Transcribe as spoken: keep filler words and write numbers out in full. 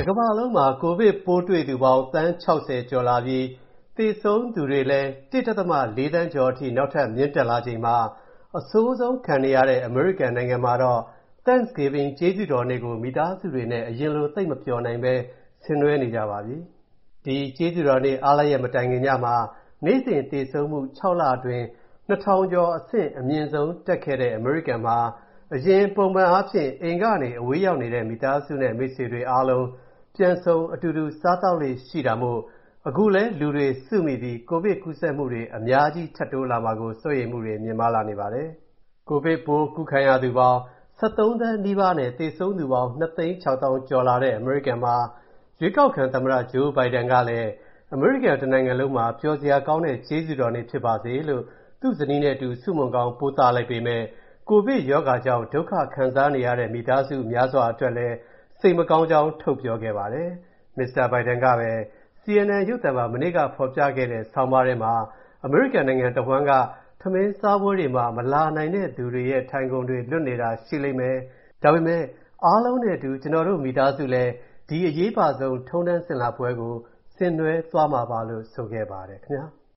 ကမ္ဘာလုံးမှာကိုဗစ်ပိုးတွေ့သူပေါင်းသန်း၆၀ကျော်လာပြီးသေဆုံးသူတွေလည်း ၁.၄ သန်းကျော်အထိနောက်ထပ်မြင့်တက်လာချိန်မှာအဆိုးဆုံးခံနေရတဲ့အမေရိကန်နိုင်ငံမှာတော့ Thanksgiving ကျေးဇူးတော်နေ့ကိုမိသားစုတွေနဲ့အရင်လိုသိပ်မပျော်နိုင်ပဲဆင်နွှဲနေကြပါပြီ။ဒီကျေးဇူးတော်နေ့အားလပ်ရက်မတိုင်ခင်ညမှာနေ့စဉ်သေဆုံးမှု၆လအတွင်းနှစ်ထောင်ကျော်အဆင့်အမြင့်ဆုံးတက်ခဲ့တဲ့အမေရိကန်မှာအရင်ပုံမှန်အားဖြင့်အိမ်ကနေအဝေးရောက်နေတဲ့မိသားစုနဲ့မိတ်ဆွေတွေအားလုံးပြန်ဆုံအတူတူစားသောက်လေ့ရှိတာမို့အခုလည်းလူတွေစုမိပြီးကိုဗစ်ကူးစက်မှုတွေအများကြီးထပ်တိုးလာမှာကိုစိုးရိမ်မှုတွေမြင့်မားလာနေပါတယ်။ကိုဗစ်ပိုးကူးခံရသူပေါင်း၁၃သန်းနီးပါးနဲ့သေဆုံးသူပေါင်း၂သိန်း၆သောင်းကျော်လာတဲ့အမေရိကန်မှာရွေးကောက်ခံသမ္မတဂျိုးဘိုင်ဒန်ကလည်းအမေရိကန်တစ်နိုင်ငံလုံးမှာပျော်စရာကောင်းတဲ့ကျေးဇူးတော်နေ့ဖြစ်ပါစေလို့သူ့ဇနီးနဲ့အတူဆုမွန်ကောင်းပို့သလိုက်ပေမဲ့ကိုဗစ်ရောဂါကြောင့်ဒုက္ခခံစားနေရတဲ့မိသားစုများစွာအတွက်လည်းစိတ်မကောင်းကြောင်းထုတ်ပြောခဲ့ပါတယ်။ မစ္စတာဘိုင်ဒန်ကပဲ စီအန်အန် ရုပ်သံမှာမနေ့ကဖော်ပြခဲ့တဲ့ဆောင်းပါးထဲမှာအမေရိကန်နိုင်ငံတစ်ဝှမ်းကထမင်းစားပွဲတွေမှာမလာနိုင်တဲ့သူတွေရဲ့ထိုင်ခုံတွေလွတ်နေတာရှိလိမ့်မယ်။ဒါပေမဲ့အားလုံးနဲ့အတူကျွန်တော်တို့မိသားစုလည်းဒီအရေးပါဆုံးထုံးတမ်းစဉ်လာပွဲကိုဆင်နွှဲသွားမှာပါလို့ဆိုခဲ့ပါတယ်ခင်ဗျာ။